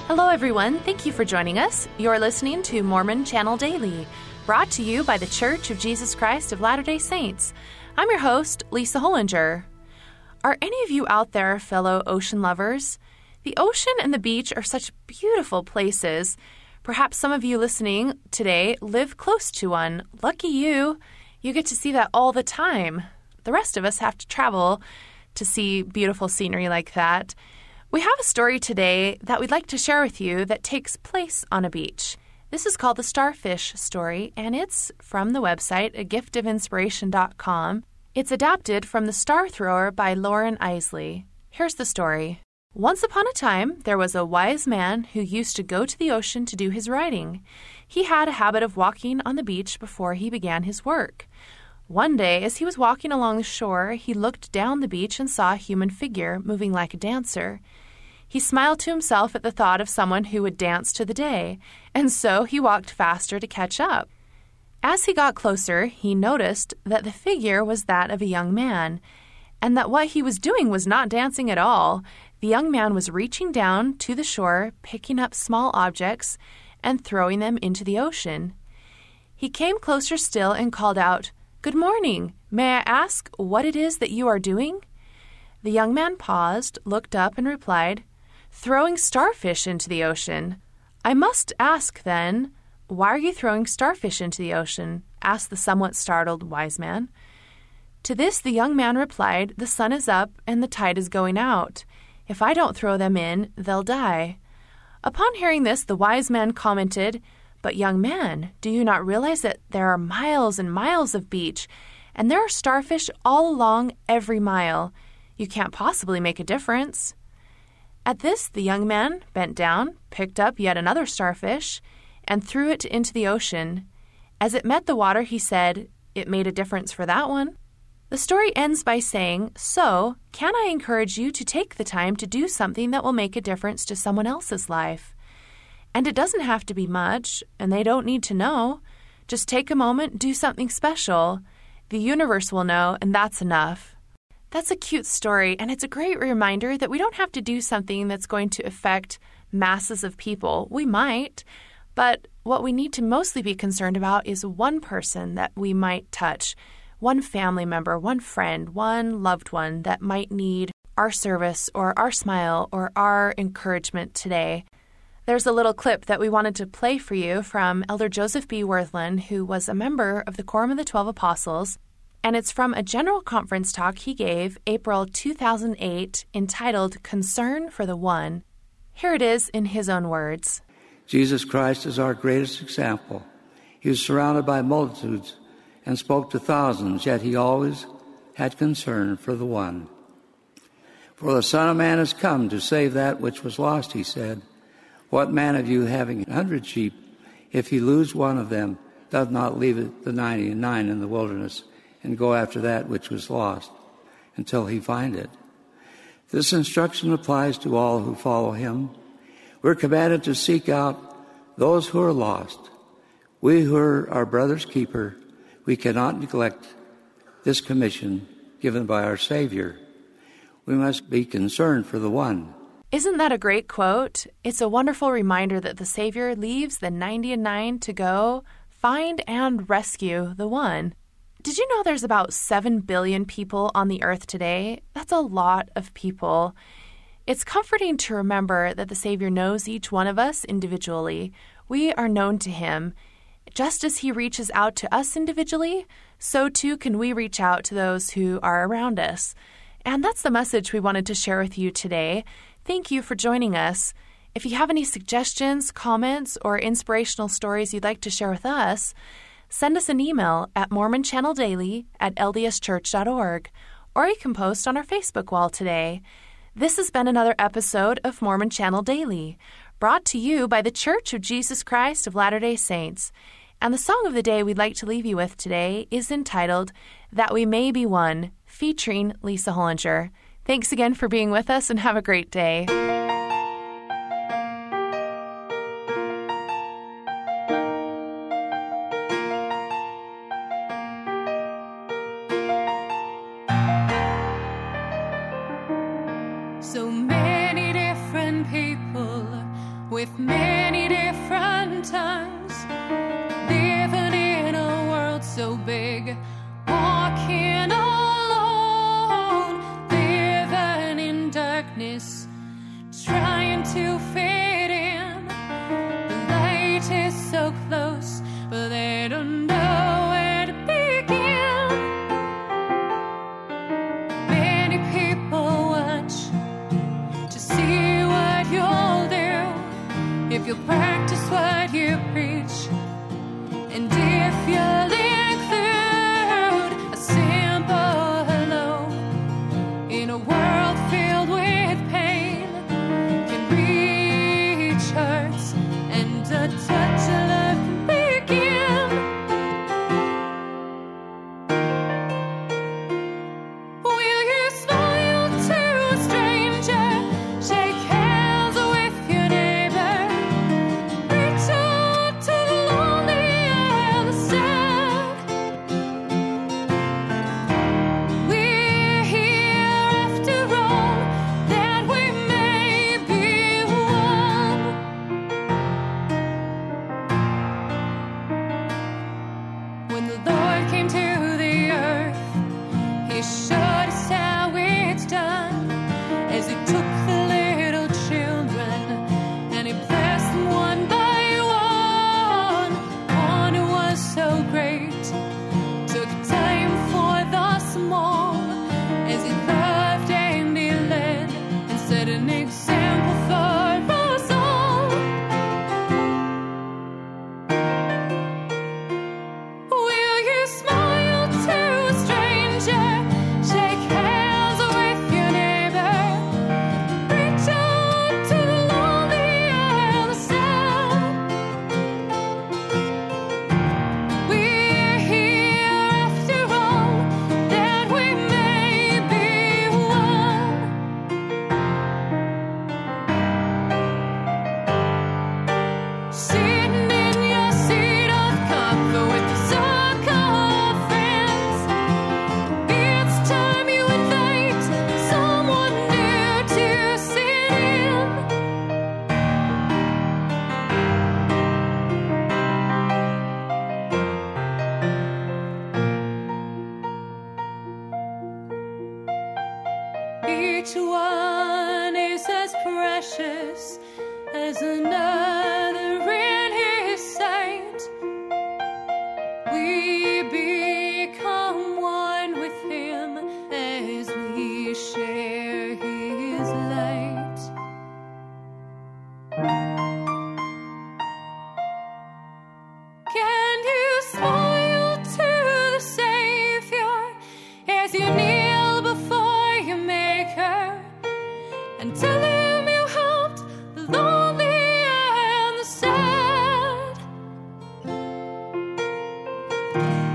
Hello, everyone. Thank you for joining us. You're listening to Mormon Channel Daily, brought to you by the Church of Jesus Christ of Latter-day Saints. I'm your host, Lisa Hollinger. Are any of you out there fellow ocean lovers? The ocean and the beach are such beautiful places. Perhaps some of you listening today live close to one. Lucky you. You get to see that all the time. The rest of us have to travel to see beautiful scenery like that. We have a story today that we'd like to share with you that takes place on a beach. This is called the Starfish Story, and it's from the website agiftofinspiration.com. It's adapted from The Star Thrower by Lauren Isley. Here's the story. Once upon a time, there was a wise man who used to go to the ocean to do his writing. He had a habit of walking on the beach before he began his work. One day, as he was walking along the shore, he looked down the beach and saw a human figure moving like a dancer. He smiled to himself at the thought of someone who would dance to the day, and so he walked faster to catch up. As he got closer, he noticed that the figure was that of a young man, and that what he was doing was not dancing at all. The young man was reaching down to the shore, picking up small objects, and throwing them into the ocean. He came closer still and called out, "Good morning. May I ask what it is that you are doing?" The young man paused, looked up, and replied, "Throwing starfish into the ocean." "I must ask, then, why are you throwing starfish into the ocean?" asked the somewhat startled wise man. To this the young man replied, "The sun is up and the tide is going out. If I don't throw them in, they'll die." Upon hearing this, the wise man commented, "But young man, do you not realize that there are miles and miles of beach, and there are starfish all along every mile? You can't possibly make a difference." At this, the young man bent down, picked up yet another starfish, and threw it into the ocean. As it met the water, he said, "It made a difference for that one." The story ends by saying, "So, can I encourage you to take the time to do something that will make a difference to someone else's life? And it doesn't have to be much, and they don't need to know. Just take a moment, do something special. The universe will know, and that's enough." That's a cute story, and it's a great reminder that we don't have to do something that's going to affect masses of people. We might, but what we need to mostly be concerned about is one person that we might touch, one family member, one friend, one loved one that might need our service or our smile or our encouragement today. There's a little clip that we wanted to play for you from Elder Joseph B. Worthland, who was a member of the Quorum of the 12 Apostles, and it's from a general conference talk he gave April 2008 entitled Concern for the One. Here it is in his own words. Jesus Christ is our greatest example. He was surrounded by multitudes and spoke to thousands, yet he always had concern for the one. "For the Son of Man has come to save that which was lost," he said. "What man of you, having 100 sheep, if he lose one of them, doth not leave the 99 in the wilderness and go after that which was lost until he find it?" This instruction applies to all who follow him. We're commanded to seek out those who are lost. We who are our brother's keeper, we cannot neglect this commission given by our Savior. We must be concerned for the one. Isn't that a great quote? It's a wonderful reminder that the Savior leaves the 99 to go find and rescue the one. Did you know there's about 7 billion people on the earth today? That's a lot of people. It's comforting to remember that the Savior knows each one of us individually. We are known to him. Just as he reaches out to us individually, so too can we reach out to those who are around us. And that's the message we wanted to share with you today. Thank you for joining us. If you have any suggestions, comments, or inspirational stories you'd like to share with us, send us an email at mormonchanneldaily@ldschurch.org, or you can post on our Facebook wall today. This has been another episode of Mormon Channel Daily, brought to you by the Church of Jesus Christ of Latter-day Saints. And the song of the day we'd like to leave you with today is entitled That We May Be One, featuring Lisa Hollinger. Thanks again for being with us, and have a great day. So many different people with many different tongues, living in a world so big, walking alone, living in darkness, trying to fit in. The light is so close, but they don't know where to begin. Many people watch to see what you'll do, if you'll practice what you preach, and if you'll include a simple hello in a world filled with pain, can reach hearts, and a touch of love can begin. Will you smile to a stranger, shake hands with your neighbor, reach out to the lonely and the sad? We're here after all, that we may be one. When the Lord came to the earth, He showed us how it's done, as He took the little children and He blessed them one by one. One who was so great took time for the small, as He loved and He led and set an example for us all. Will you smile to a stranger, shake hands with your neighbor, reach out to the lonely and the sad? We're here after all, that we may be one. Sitting in your seat of comfort with the so-called friends, it's time you invite someone new to sit in. Each one is as precious as another in His sight. We become one with Him as we share His light. Can you smile to the Savior as you kneel before your Maker, and tell Him you helped the lonely and the sad?